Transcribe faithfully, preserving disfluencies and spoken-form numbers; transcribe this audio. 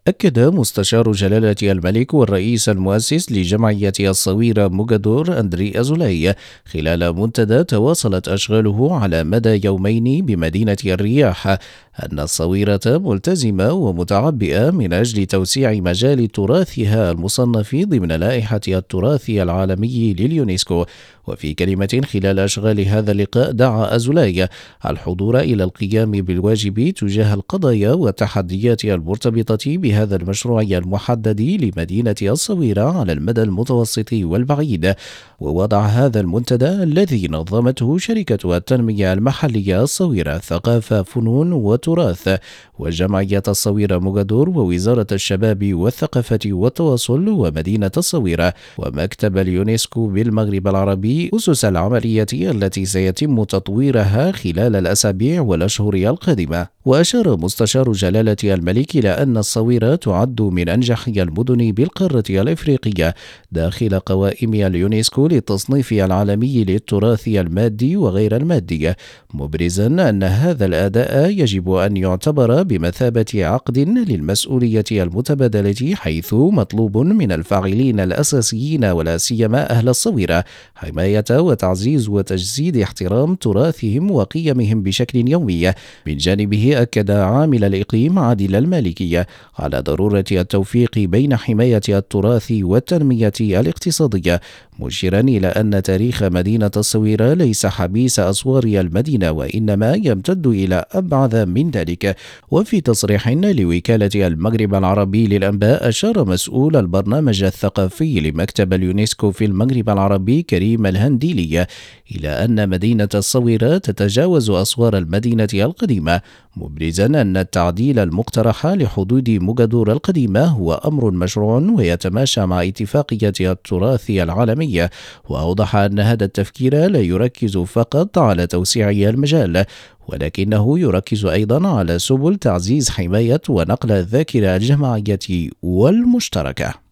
أكد مستشار جلالة الملك والرئيس المؤسس لجمعية الصويرة موغادور أندري أزولاي خلال منتدى تواصلت أشغاله على مدى يومين بمدينة الرياح أن الصويرة ملتزمة ومتعبئة من أجل توسيع مجال تراثها المصنف ضمن لائحة التراث العالمي لليونسكو. وفي كلمة خلال أشغال هذا اللقاء دعا أزولاي الحضور إلى القيام بالواجب تجاه القضايا والتحديات المرتبطة بهذا المشروع المحدد لمدينة الصويرة على المدى المتوسط والبعيد. ووضع هذا المنتدى الذي نظمته شركة التنمية المحلية الصويرة ثقافة فنون وتراث وجمعية الصويرة موغادور ووزارة الشباب والثقافة والتواصل ومدينة الصويرة ومكتب اليونسكو بالمغرب العربي أسس العملية التي سيتم تطويرها خلال الأسابيع والأشهر القادمة. وأشار مستشار جلالة الملك إلى أن الصويرة تعد من أنجح المدن بالقارة الإفريقية داخل قوائم اليونسكو للتصنيف العالمي للتراث المادي وغير المادي، مبرزا أن هذا الأداء يجب أن يعتبر بمثابة عقد للمسؤولية المتبادلة، حيث مطلوب من الفاعلين الأساسيين ولا سيما أهل الصويرة حماية وتعزيز وتجسيد احترام تراثهم وقيمهم بشكل يومي. من جانبه أكد عامل الإقليم عادل المالكي على ضرورة التوفيق بين حماية التراث والتنمية الاقتصادية، مشيرا إلى أن تاريخ مدينة الصويرة ليس حبيس أسوار المدينة وإنما يمتد إلى أبعد من ذلك. وفي تصريح لوكالة المغرب العربي للأنباء أشار مسؤول البرنامج الثقافي لمكتب اليونسكو في المغرب العربي كريم الهنديلي إلى أن مدينة الصويرة تتجاوز أسوار المدينة القديمة، مبرزا أن التعديل المقترح لحدود موغادور القديمة هو أمر مشروع ويتماشى مع اتفاقية التراث العالمية. وأوضح أن هذا التفكير لا يركز فقط على توسيع المجال، ولكنه يركز أيضا على سبل تعزيز حماية ونقل الذاكرة الجماعية والمشتركة.